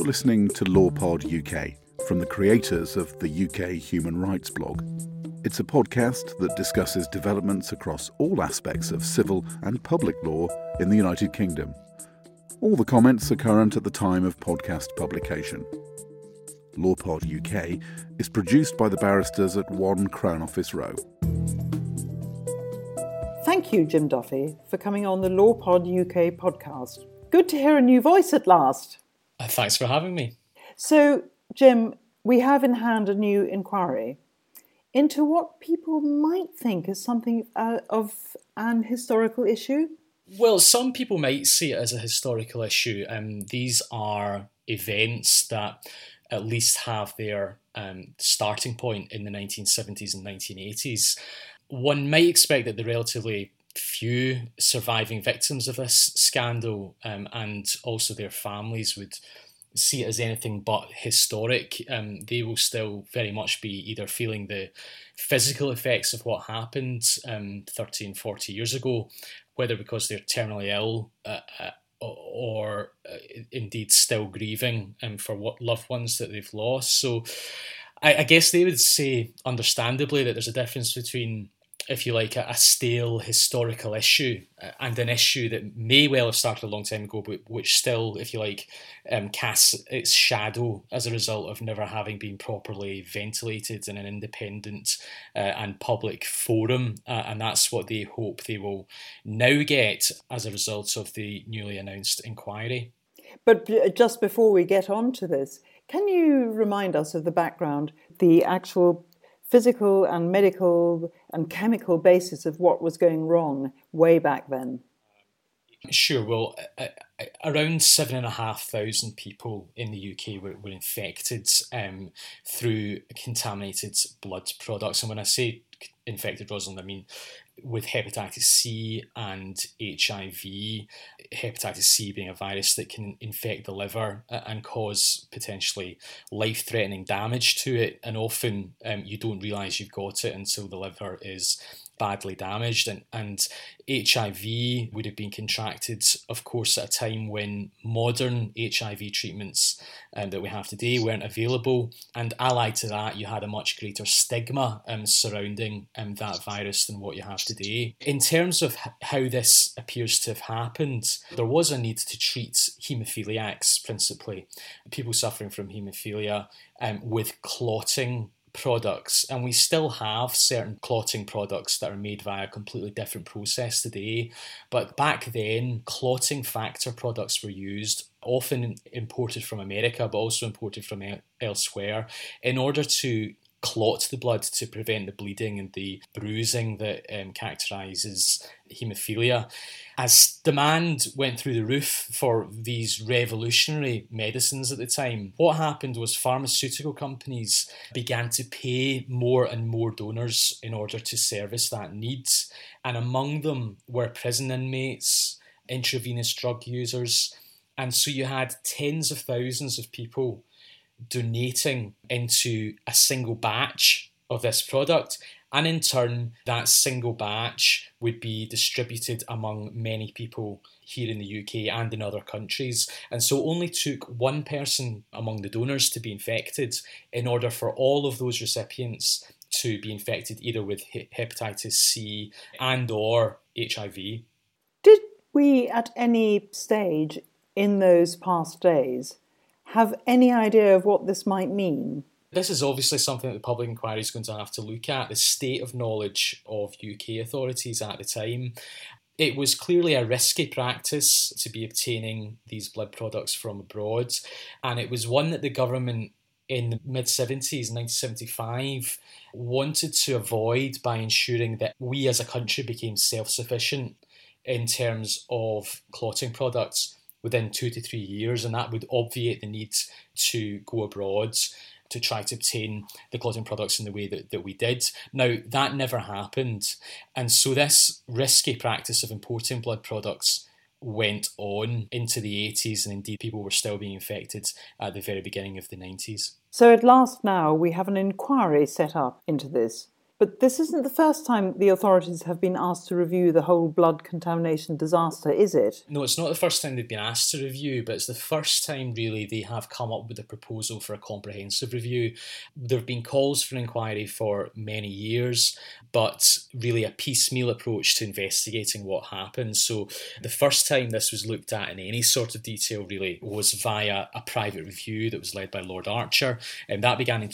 You're listening to LawPod UK from the creators of the UK Human Rights blog. It's a podcast that discusses developments across all aspects of civil and public law in the United Kingdom. All the comments are current at the time of podcast publication. LawPod UK is produced by the barristers at 1 Crown Office Row. Thank you, Jim Duffy, for coming on the LawPod UK podcast. Good to hear a new voice at last. Thanks for having me. So, Jim, we have in hand a new inquiry into what people might think is something of an historical issue. Well, some people might see it as a historical issue. These are events that at least have their starting point in the 1970s and 1980s. One might expect that the relatively few surviving victims of this scandal and also their families would see it as anything but historic. They will still very much be either feeling the physical effects of what happened 13, 40 years ago, whether because they're terminally ill or indeed still grieving for what loved ones that they've lost. So I guess they would say, understandably, that there's a difference between, if you like, a stale historical issue and an issue that may well have started a long time ago, but which still, if you like, casts its shadow as a result of never having been properly ventilated in an independent and public forum. And that's what they hope they will now get as a result of the newly announced inquiry. But just before we get on to this, can you remind us of the background, the actual physical and medical and chemical basis of what was going wrong way back then? Sure. Well, around 7,500 people in the UK were infected through contaminated blood products. And when I say infected, Rosalind, I mean with hepatitis C and HIV, hepatitis C being a virus that can infect the liver and cause potentially life-threatening damage to it. And often you don't realise you've got it until the liver is badly damaged. And HIV would have been contracted, of course, at a time when modern HIV treatments that we have today weren't available. And allied to that, you had a much greater stigma surrounding that virus than what you have today. In terms of how this appears to have happened, there was a need to treat haemophiliacs, principally, people suffering from haemophilia, with clotting products, and we still have certain clotting products that are made via a completely different process today. But back then, clotting factor products were used, often imported from America, but also imported from elsewhere, in order to clot the blood to prevent the bleeding and the bruising that characterises haemophilia. As demand went through the roof for these revolutionary medicines at the time, what happened was pharmaceutical companies began to pay more and more donors in order to service that need. And among them were prison inmates, intravenous drug users. And so you had tens of thousands of people donating into a single batch of this product, and in turn that single batch would be distributed among many people here in the UK and in other countries. And so it only took one person among the donors to be infected in order for all of those recipients to be infected either with hepatitis C and or HIV. Did we at any stage in those past days have any idea of what this might mean? This is obviously something that the public inquiry is going to have to look at, the state of knowledge of UK authorities at the time. It was clearly a risky practice to be obtaining these blood products from abroad, and it was one that the government in the mid-70s, 1975, wanted to avoid by ensuring that we as a country became self-sufficient in terms of clotting products within 2 to 3 years, and that would obviate the need to go abroad to try to obtain the clotting products in the way that we did. Now, that never happened, and so this risky practice of importing blood products went on into the 80s, and indeed people were still being infected at the very beginning of the 90s. So at last now we have an inquiry set up into this. But this isn't the first time the authorities have been asked to review the whole blood contamination disaster, is it? No, it's not the first time they've been asked to review, but it's the first time really they have come up with a proposal for a comprehensive review. There have been calls for an inquiry for many years, but really a piecemeal approach to investigating what happened. So the first time this was looked at in any sort of detail really was via a private review that was led by Lord Archer, and that began in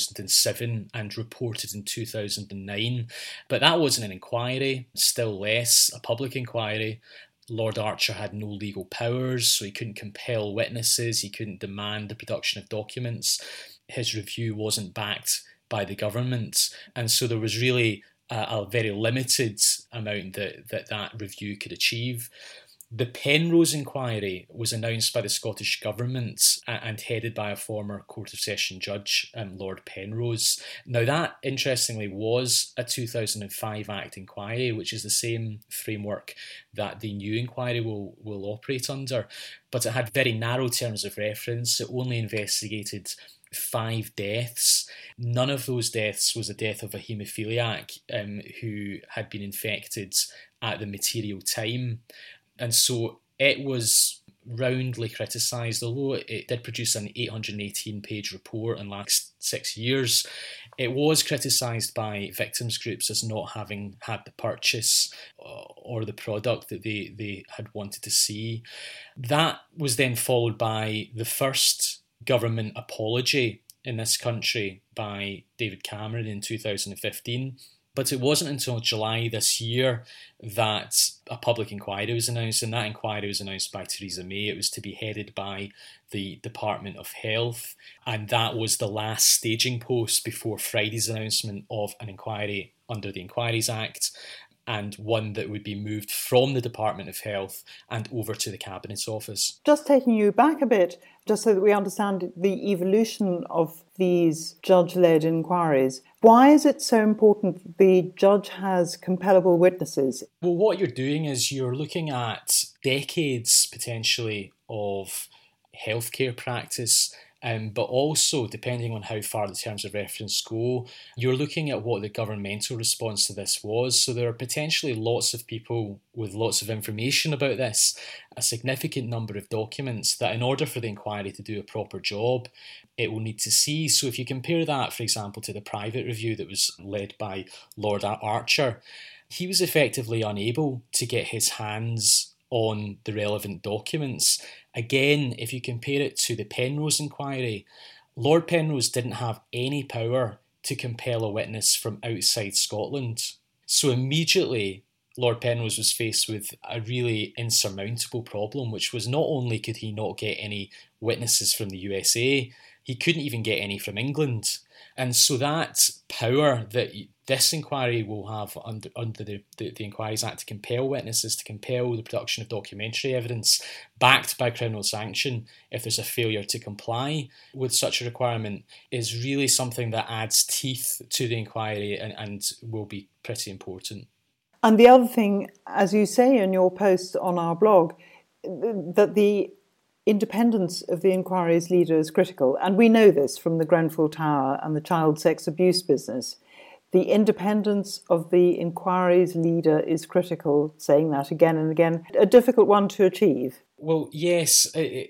2007 and reported in 2009. But that wasn't an inquiry, still less a public inquiry. Lord Archer had no legal powers, so he couldn't compel witnesses, he couldn't demand the production of documents. His review wasn't backed by the government, and so there was really a very limited amount that review could achieve. The Penrose inquiry was announced by the Scottish Government and headed by a former Court of Session judge, Lord Penrose. Now that, interestingly, was a 2005 Act inquiry, which is the same framework that the new inquiry will operate under, but it had very narrow terms of reference. It only investigated 5 deaths. None of those deaths was a death of a haemophiliac who had been infected at the material time. And so it was roundly criticised, although it did produce an 818-page report in the last 6 years. It was criticised by victims groups as not having had the purchase or the product that they had wanted to see. That was then followed by the first government apology in this country by David Cameron in 2015. But it wasn't until July this year that a public inquiry was announced, and that inquiry was announced by Theresa May. It was to be headed by the Department of Health, and that was the last staging post before Friday's announcement of an inquiry under the Inquiries Act, and one that would be moved from the Department of Health and over to the Cabinet's office. Just taking you back a bit, just so that we understand the evolution of these judge-led inquiries, why is it so important the judge has compellable witnesses? Well, what you're doing is you're looking at decades, potentially, of healthcare practice, but also, depending on how far the terms of reference go, you're looking at what the governmental response to this was. So there are potentially lots of people with lots of information about this, a significant number of documents that in order for the inquiry to do a proper job, it will need to see. So if you compare that, for example, to the private review that was led by Lord Archer, he was effectively unable to get his hands on the relevant documents. Again, if you compare it to the Penrose inquiry, Lord Penrose didn't have any power to compel a witness from outside Scotland. So immediately, Lord Penrose was faced with a really insurmountable problem, which was not only could he not get any witnesses from the USA, he couldn't even get any from England. And so that power that this inquiry will have under the Inquiries Act to compel witnesses, to compel the production of documentary evidence backed by criminal sanction if there's a failure to comply with such a requirement, is really something that adds teeth to the inquiry and will be pretty important. And the other thing, as you say in your post on our blog, that the independence of the inquiry's leader is critical. And we know this from the Grenfell Tower and the child sex abuse business. The independence of the inquiry's leader is critical, saying that again and again. A difficult one to achieve. Well, yes,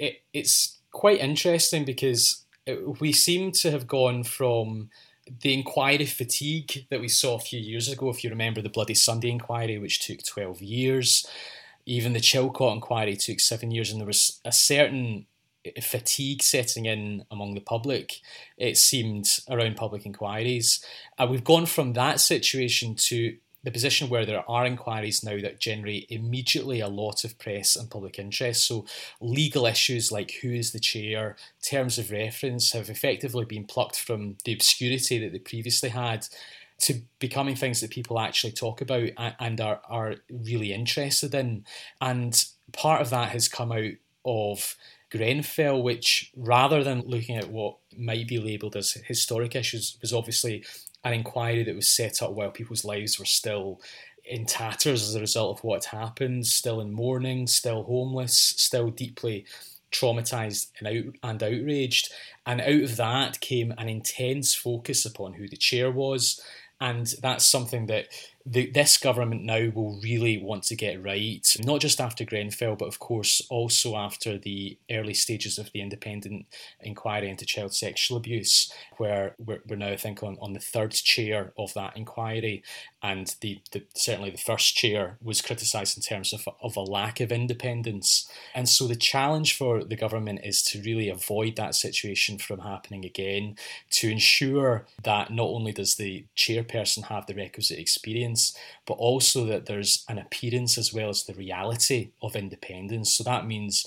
it's quite interesting because we seem to have gone from the inquiry fatigue that we saw a few years ago, if you remember the Bloody Sunday inquiry, which took 12 years. Even the Chilcot inquiry took 7 years, and there was a certain fatigue setting in among the public, it seemed, around public inquiries. We've gone from that situation to the position where there are inquiries now that generate immediately a lot of press and public interest. So legal issues like who is the chair, terms of reference have effectively been plucked from the obscurity that they previously had to becoming things that people actually talk about and are really interested in. And part of that has come out of Grenfell, which, rather than looking at what might be labelled as historic issues, was obviously an inquiry that was set up while people's lives were still in tatters as a result of what had happened, still in mourning, still homeless, still deeply traumatised and outraged. And out of that came an intense focus upon who the chair was, And that's something that this government now will really want to get right, not just after Grenfell, but of course also after the early stages of the independent inquiry into child sexual abuse, where we're now, I think, on the third chair of that inquiry. And certainly the first chair was criticised in terms of a lack of independence. And so the challenge for the government is to really avoid that situation from happening again, to ensure that not only does the chairperson have the requisite experience, but also that there's an appearance as well as the reality of independence. So that means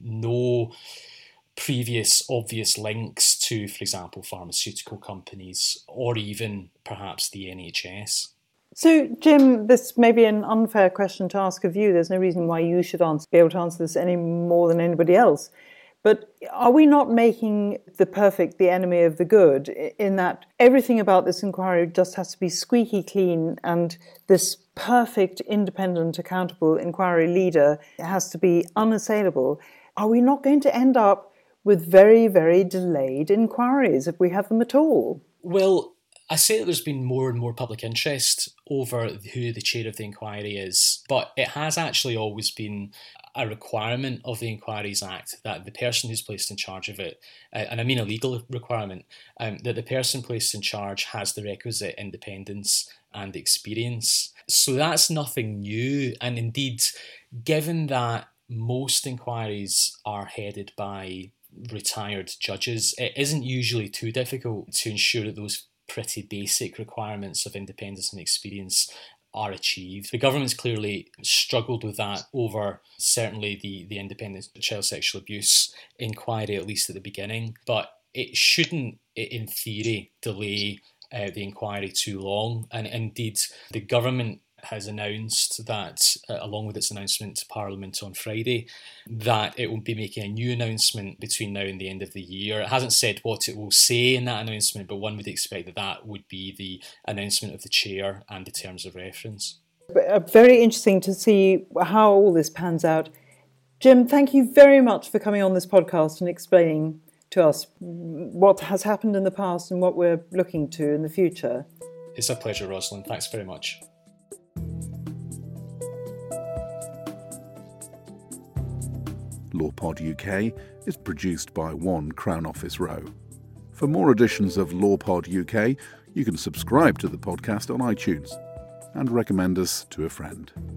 no previous obvious links to, for example, pharmaceutical companies or even perhaps the NHS. So, Jim, this may be an unfair question to ask of you. There's no reason why you should be able to answer this any more than anybody else. But are we not making the perfect the enemy of the good, in that everything about this inquiry just has to be squeaky clean, and this perfect, independent, accountable inquiry leader has to be unassailable? Are we not going to end up with very, very delayed inquiries if we have them at all? Well, I say that there's been more and more public interest over who the chair of the inquiry is, but it has actually always been a requirement of the Inquiries Act that the person who's placed in charge of it, and I mean a legal requirement, that the person placed in charge has the requisite independence and experience. So that's nothing new. And indeed, given that most inquiries are headed by retired judges, it isn't usually too difficult to ensure that those pretty basic requirements of independence and experience are achieved. The government's clearly struggled with that over certainly the independent child sexual abuse inquiry, at least at the beginning, but it shouldn't, in theory, delay the inquiry too long. And indeed, the government has announced that, along with its announcement to Parliament on Friday, that it will be making a new announcement between now and the end of the year. It hasn't said what it will say in that announcement, but one would expect that that would be the announcement of the chair and the terms of reference. Very interesting to see how all this pans out. Jim, thank you very much for coming on this podcast and explaining to us what has happened in the past and what we're looking to in the future. It's a pleasure, Rosalind. Thanks very much. LawPod UK is produced by One Crown Office Row. For more editions of LawPod UK, you can subscribe to the podcast on iTunes and recommend us to a friend.